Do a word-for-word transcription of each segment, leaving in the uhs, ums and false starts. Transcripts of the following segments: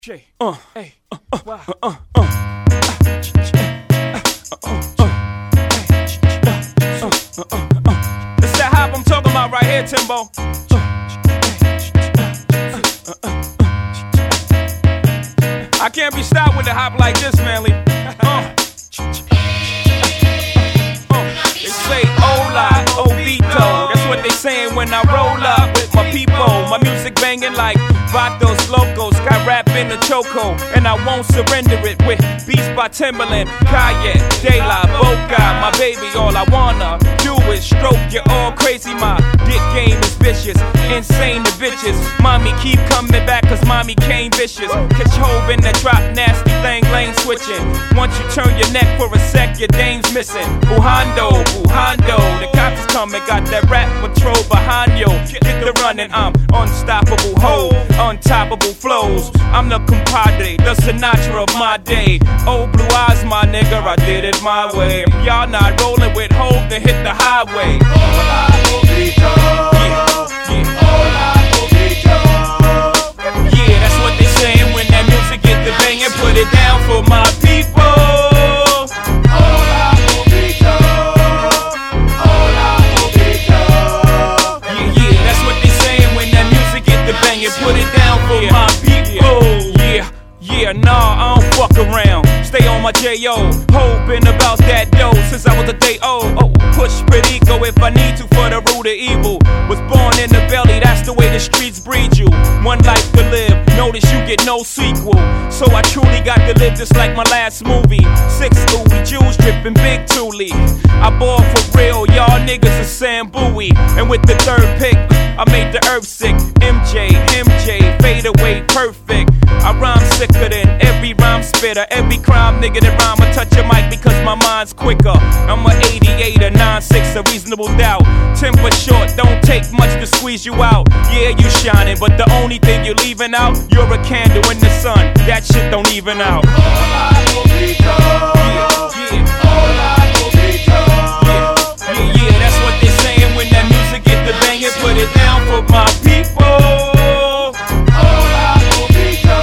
J, uh, hey, uh, uh, wow. uh, uh, uh, It's that hop I'm talking about right here, Timbo. I can't be stopped with a hop like this, manly. Uh. Uh. They say hola, Ovito. That's what they saying when I roll up with my people. My music banging like Vatos Locos. Got rap in the choco, and I won't surrender it with beats by Timberland, Calle, De La Boca. My baby, all I wanna do is stroke you all crazy. My dick game is vicious, insane to bitches. Mommy keep coming back cause mommy came vicious. Catch Hove in that drop, nasty thing, lane switching. Once you turn your neck for a sec, your dame's missing. Bujando, Bujando, the cops is coming, got that rap patrol behind you. Get the running, I'm unstoppable, ho, untoppable flows. I'm the compadre, the Sinatra of my day. Old blue eyes, my nigga, I did it my way. If y'all not rolling with Hove, then hit the highway. Hola, Ovito. Yeah, yeah. Hola, Ovito. Yeah, that's what they saying when that music get the banging. Put it down for my people. Hola, Ovito. Hola, Ovito. Yeah, yeah, that's what they saying when that music get the banging. Put it down for yeah. my people. Yeah, yeah, nah, I don't fuck around. Stay on my J O, hoping about that dough since I was a day old. Oh, push pretty go if I need to for the root of evil. Was born in the belly, that's the way the streets breed you. One life to live, notice you get no sequel. So I truly got to live just like my last movie. Six Louis Jews dripping big Thule. I ball for real, y'all niggas are Sam Bowie. And with the third pick, I made the earth sick. M J, M J, fade away perfect. I rhyme sicker than every rhyme spitter. Every crime nigga that rhyme, I touch a mic because my mind's quicker. I'm a eighty-eight, a nine six, a reasonable doubt. Temper short, don't take much to squeeze you out. Yeah, you shining, but the only thing you're leaving out, you're a candle in the sun. That shit don't even out. Hola, Ovito. Yeah, yeah. Hola, Ovito. Yeah, yeah, yeah, that's what they saying when that music get the banging. Put it down for my people. Hola, Ovito.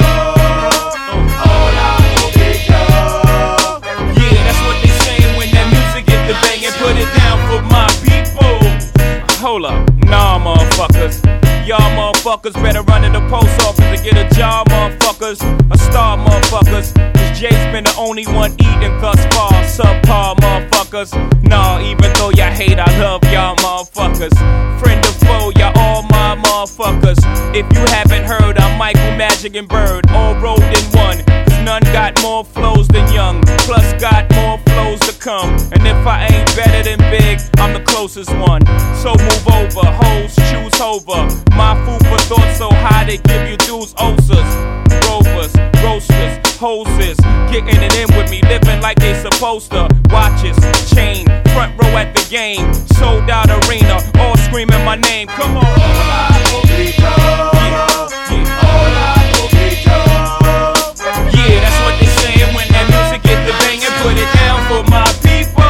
Hola, Ovito. Yeah, that's what they saying when that music get the banging. Put it down for my people. Hold up, nah, motherfuckers. Y'all motherfuckers better run to the post office and get a job, motherfuckers. A star, motherfuckers. Cause Jay's been the only one eating thus far. Subpar, motherfuckers. Nah, even though y'all hate, I love y'all, motherfuckers. Friend or foe, y'all all my motherfuckers. If you haven't heard, I'm Michael, Magic, and Bird. All rolled in one. Cause none got more flows than Young. Plus got more flows to come. And if I ain't better than Big, I'm the closest one. So move over, hoes choose over. My food for thought so high they give you dudes ulcers. Rovers, roasters, hoses, getting it in with me, living like they supposed to. Watches, chain, front row at the game, sold out arena, all screaming my name. Come on. Hola, Ovito. Yeah, yeah. Hola, Ovito. Yeah, that's what they saying when that music get the banging. Put it down for my people.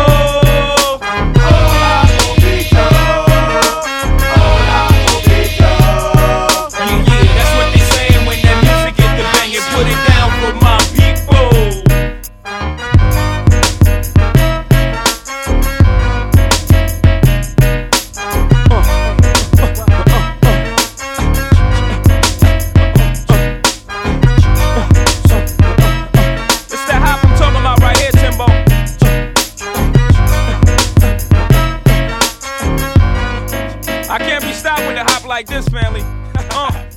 Hola, Ovito. Hola, Ovito. Yeah, yeah, that's what they saying when that music get the banging. Put it down for my people. It's that hop I'm talking about right here, Timbo. I can't be stopped with a hop like this, family. Uh.